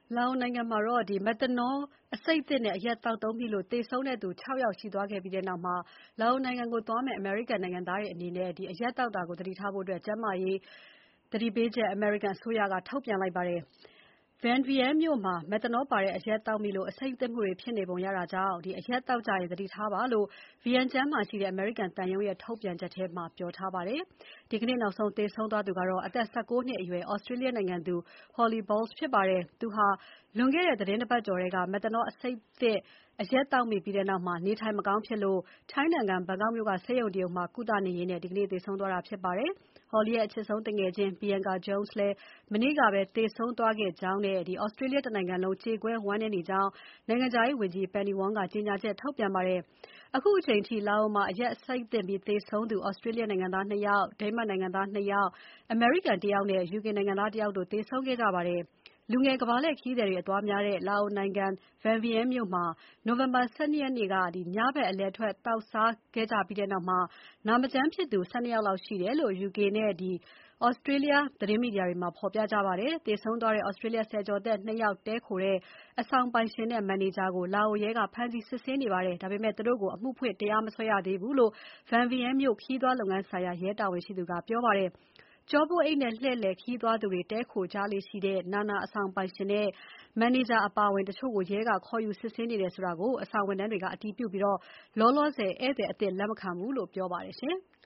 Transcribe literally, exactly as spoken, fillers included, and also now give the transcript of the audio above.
လာအိုနိုင်ငံမှာတော့ဒီ Methanol အဆိပ်သင့်တဲ့အရက်သောက်သုံးမိလို့သေဆုံးတဲ့သူ ၆ ယောက်ရှိသွားခဲ့ပြီးနောက်မှာ လာအိုနိုင်ငံကိုသွားမယ့် အမေရိကန်နိုင်ငံသားတွေအနေနဲ့ ဒီအရက်သောက်တာကိုသတိထားဖို့ ကျန်းမာရေးသတိပေးချက် အမေရိကန်အစိုးရက ထုတ်ပြန်လိုက်ပါတယ်။ Vientiane မြို့မှာ Methanol ပါတဲ့အရက်သောက်မိလို့ အဆိပ်သင့်မှုတွေဖြစ်နေပုံရတာကြောင့် အရက်သောက်ကြရင် သတိထားပါလို့ Vientiane မှာရှိတဲ့ အမေရိကန်သံရုံးရဲ့ ထုတ်ပြန်ချက်ထဲမှာ ပြောထားပါတယ်။ ဒီကနေ့နောက်ဆုံးသေဆုံးသွားသူကတော့ အသက် ၁၉ နှစ်အရွယ် Australia နိုင်ငံသူ Holly Bowles ဖြစ်ပါတယ်။ သူဟာလွန်ခဲ့တဲ့ သီတင်း တပတ်ကျော်ထဲက Methanol အဆိပ်သင့်အရက်သောက်မိပြီးနောက် နေထိုင်မကောင်းဖြစ်လို့ ထိုင်းနိုင်ငံ ဘန်ကောက်မြို့က ဆေးရုံတရုံမှာ ကုသနေရင်း ဒီနေ့သေဆုံးသွားတာဖြစ်ပါတယ်။ Holly ရဲ့အချစ်ဆုံးသူငယ်ချင်း Bianca Jones လည်း မနေ့ကပဲ သေဆုံးသွားခဲ့ကြောင်းနဲ့ Australia တနိုင်ငံလုံး ကြေကွဲဝမ်းနည်းနေကြောင်း နိုင်ငံခြားရေးဝန်ကြီး Penny Wong ကကြေညာချက်ထုတ်ပြန်ပါတယ်။ အခုအချိန်အထိ လာအိုမှာ အရက်အဆိပ်သင့်ပြီးသေဆုံးသူ Australia နိုင်ငံသား ၂ ယောက်၊ Denmark နိုင်ငံသား ၂ ယောက်၊ အမေရိကန် တယောက်နဲ့ ယူကေနိုင်ငံသား တယောက်တို့ သေဆုံးခဲ့ကြပါတယ်။ လူငယ်ကမ္ဘာလှည့်ခရီးသည်တွေအသွားများတဲ့ လာအိုနိုင်ငံ Vientiane မြို့မှာ နိုဝင်ဘာ ၁၂ ရက်နေ့က ညဘက်အလည်ထွက်သောက်စားခဲ့ကြပြီးနောက် နာမကျန်းဖြစ်သူ ၁၂ ယောက်လောက်ရှိတယ်လို့ ယူကေနဲ့ Australia သတင်းမီဒီယာတွေမှာ ဖော်ပြကြပါတယ်။ သေဆုံးသွားတဲ့ Australia ဆယ်ကျော်သက် ၂ ယောက်တည်းခိုတဲ့ အဆောင်ပိုင်ရှင်နဲ့ မန်နေဂျာကို လာအိုရဲက ဖမ်းဆီးစစ်ဆေးနေပါတယ်။ ဒါပေမဲ့ သူတို့ကို အမှုဖွင့်တရားမစွဲရသေးဘူးလို့ Vientiane မြို့ ခရီးသွားလုပ်ငန်းဆိုင်ရာ ရဲတာဝန်ရှိသူက ပြောပါတယ်။ ကျောပိုးအိတ်နဲ့ လှည့်လည်ခရီးသွားသူတွေ တည်းခိုကြလေ့ရှိတဲ့ Nana အဆောင်ပိုင်ရှင်နဲ့ မန်နေဂျာအပါအဝင် တချို့ကို ရဲက ခေါ်ယူစစ်ဆေးနေတယ်ဆိုတာကို အဆောင်ဝန်ထမ်းတွေက အတည်ပြုပြီး လောလောဆယ် ဧည့်သည်အသစ်လက်မခံဘူးလို့ ပြောပါတယ်။